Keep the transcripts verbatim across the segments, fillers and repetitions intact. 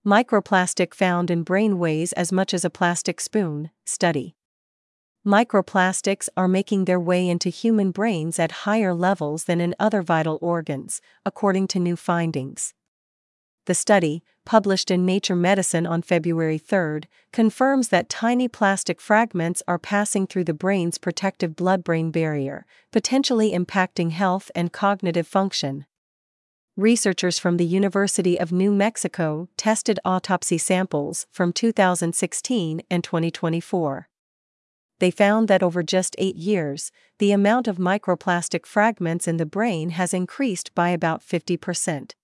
Microplastic found in brain weighs as much as a plastic spoon, study. Microplastics are making their way into human brains at higher levels than in other vital organs, according to new findings. The study, published in Nature Medicine on February third, confirms that tiny plastic fragments are passing through the brain's protective blood-brain barrier, potentially impacting health and cognitive function. Researchers from the University of New Mexico tested autopsy samples from two thousand sixteen and twenty twenty-four. They found that over just eight years, the amount of microplastic fragments in the brain has increased by about fifty percent.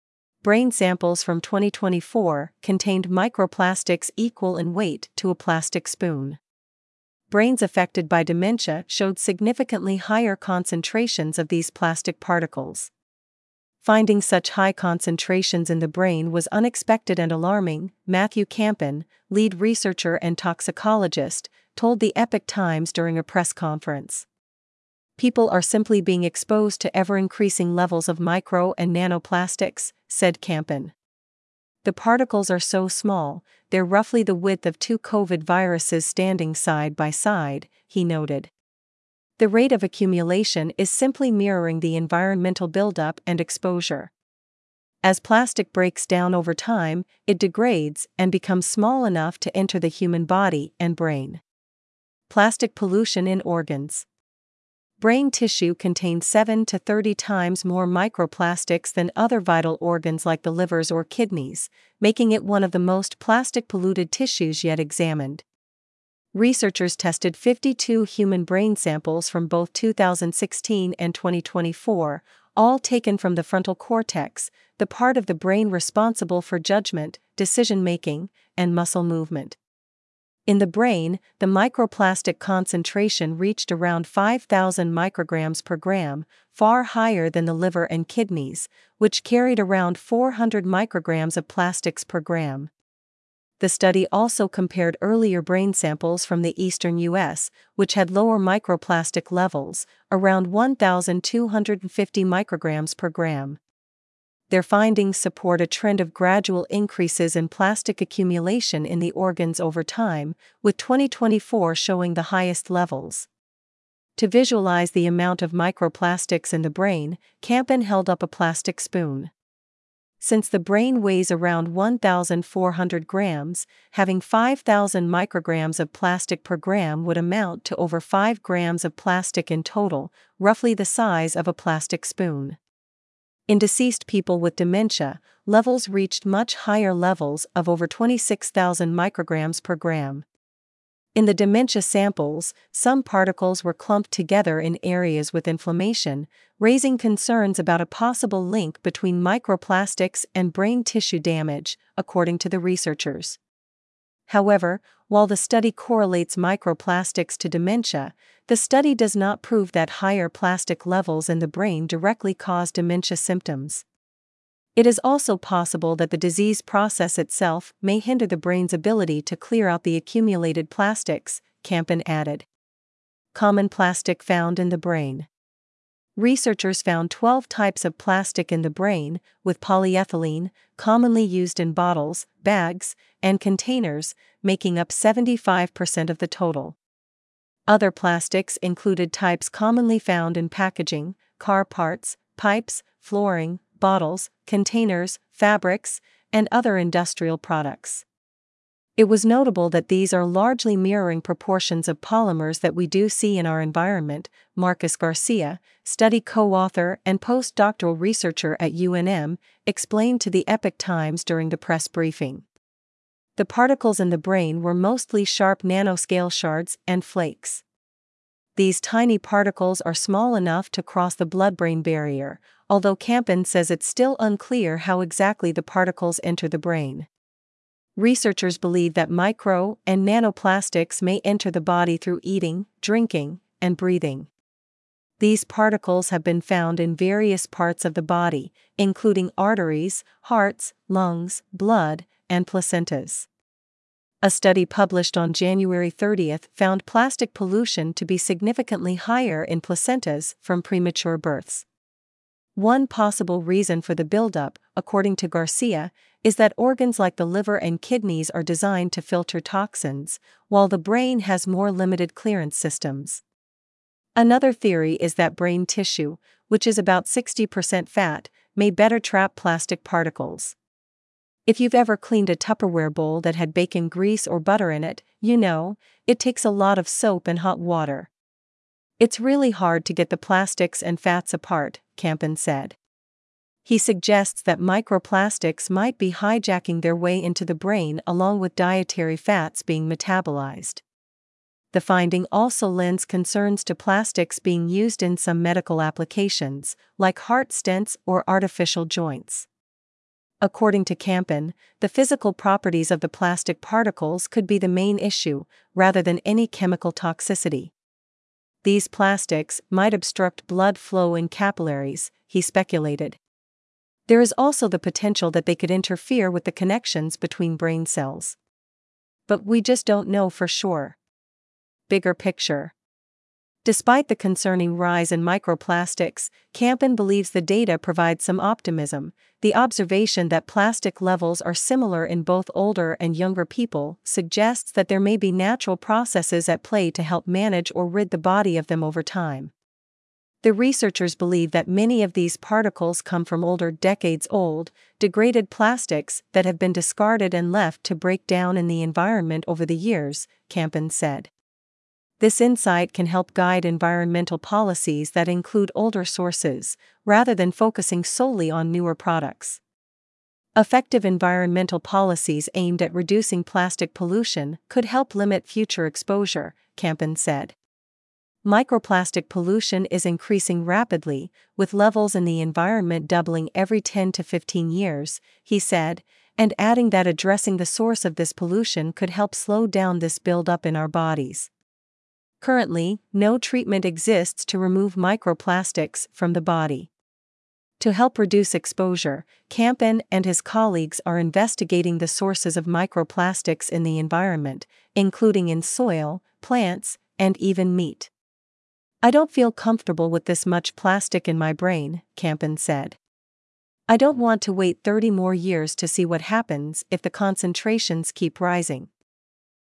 Brain samples from twenty twenty-four contained microplastics equal in weight to a plastic spoon. Brains affected by dementia showed significantly higher concentrations of these plastic particles. Finding such high concentrations in the brain was unexpected and alarming, Matthew Campen, lead researcher and toxicologist, told the Epoch Times during a press conference. People are simply being exposed to ever-increasing levels of micro and nanoplastics, said Campen. The particles are so small, they're roughly the width of two COVID viruses standing side by side, he noted. The rate of accumulation is simply mirroring the environmental buildup and exposure. As plastic breaks down over time, it degrades and becomes small enough to enter the human body and brain. Plastic pollution in organs. Brain tissue contains seven to thirty times more microplastics than other vital organs like the livers or kidneys, making it one of the most plastic-polluted tissues yet examined. Researchers tested fifty-two human brain samples from both two thousand sixteen and twenty twenty-four, all taken from the frontal cortex, the part of the brain responsible for judgment, decision-making, and muscle movement. In the brain, the microplastic concentration reached around five thousand micrograms per gram, far higher than the liver and kidneys, which carried around four hundred micrograms of plastics per gram. The study also compared earlier brain samples from the eastern U S, which had lower microplastic levels, around one thousand two hundred fifty micrograms per gram. Their findings support a trend of gradual increases in plastic accumulation in the organs over time, with twenty twenty-four showing the highest levels. To visualize the amount of microplastics in the brain, Campen held up a plastic spoon. Since the brain weighs around one thousand four hundred grams, having five thousand micrograms of plastic per gram would amount to over five grams of plastic in total, roughly the size of a plastic spoon. In deceased people with dementia, levels reached much higher levels of over twenty-six thousand micrograms per gram. In the dementia samples, some particles were clumped together in areas with inflammation, raising concerns about a possible link between microplastics and brain tissue damage, according to the researchers. However, while the study correlates microplastics to dementia, the study does not prove that higher plastic levels in the brain directly cause dementia symptoms. It is also possible that the disease process itself may hinder the brain's ability to clear out the accumulated plastics, Campen added. Common plastic found in the brain. Researchers found twelve types of plastic in the brain, with polyethylene, commonly used in bottles, bags, and containers, making up seventy-five percent of the total. Other plastics included types commonly found in packaging, car parts, pipes, flooring, bottles, containers, fabrics, and other industrial products. It was notable that these are largely mirroring proportions of polymers that we do see in our environment, Marcus Garcia, study co-author and postdoctoral researcher at U N M, explained to the Epoch Times during the press briefing. The particles in the brain were mostly sharp nanoscale shards and flakes. These tiny particles are small enough to cross the blood-brain barrier, although Campen says it's still unclear how exactly the particles enter the brain. Researchers believe that micro and nanoplastics may enter the body through eating, drinking, and breathing. These particles have been found in various parts of the body, including arteries, hearts, lungs, blood, and placentas. A study published on January thirtieth found plastic pollution to be significantly higher in placentas from premature births. One possible reason for the buildup, according to Garcia, is that organs like the liver and kidneys are designed to filter toxins, while the brain has more limited clearance systems. Another theory is that brain tissue, which is about sixty percent fat, may better trap plastic particles. If you've ever cleaned a Tupperware bowl that had bacon grease or butter in it, you know, it takes a lot of soap and hot water. It's really hard to get the plastics and fats apart, Campen said. He suggests that microplastics might be hijacking their way into the brain along with dietary fats being metabolized. The finding also lends concerns to plastics being used in some medical applications, like heart stents or artificial joints. According to Campen, the physical properties of the plastic particles could be the main issue, rather than any chemical toxicity. These plastics might obstruct blood flow in capillaries, he speculated. There is also the potential that they could interfere with the connections between brain cells. But we just don't know for sure. Bigger picture. Despite the concerning rise in microplastics, Campen believes the data provides some optimism. The observation that plastic levels are similar in both older and younger people suggests that there may be natural processes at play to help manage or rid the body of them over time. The researchers believe that many of these particles come from older, decades-old, degraded plastics that have been discarded and left to break down in the environment over the years, Campen said. This insight can help guide environmental policies that include older sources, rather than focusing solely on newer products. Effective environmental policies aimed at reducing plastic pollution could help limit future exposure, Campen said. Microplastic pollution is increasing rapidly, with levels in the environment doubling every ten to fifteen years, he said, and adding that addressing the source of this pollution could help slow down this buildup in our bodies. Currently, no treatment exists to remove microplastics from the body. To help reduce exposure, Campen and his colleagues are investigating the sources of microplastics in the environment, including in soil, plants, and even meat. I don't feel comfortable with this much plastic in my brain, Campen said. I don't want to wait thirty more years to see what happens if the concentrations keep rising.